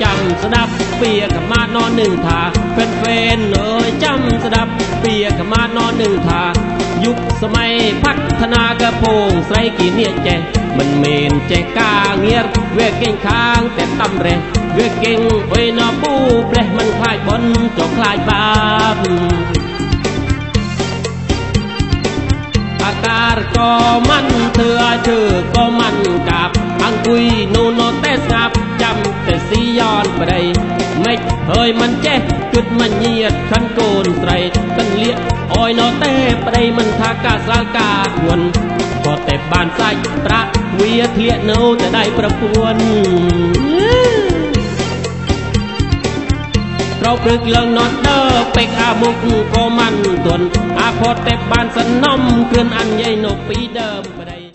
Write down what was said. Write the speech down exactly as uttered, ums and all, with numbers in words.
ำสดับเปียกมานอนหนึ่งถาเฟนเฟนเอ้ยจำสดับเปียกมานอนหนึ่งถายุคสมัยพัฒนากระโปงใส่กี่เนี่ยแจมันเมนแจกาเงียบเวกเก่งค้างแต่ตำเรเวกเก่งโอ้ยนอปูเปรมันคลายบนจอกคลายบาปอากาศก็มันเถื่อเชื่อก็มันกับอังกุยโนโนเตสงับจำแต่สีย้อนไปได้ไม่เฮ้ยมันเจ๊กึดมันเยียดขันโกนไตรกันเลี้ยอ้อยโนเต้ไปได้มันทากาสลากาดวนพอแต่บานใส่ประเวียเทียโนจะได้ประปวนเราปรึกเรื่องนอดเดอร์เป็กอามุกก็มันตวนอาพอแต่บานสนมเกลื่อนอันใหญ่นกปีเดิมไปได้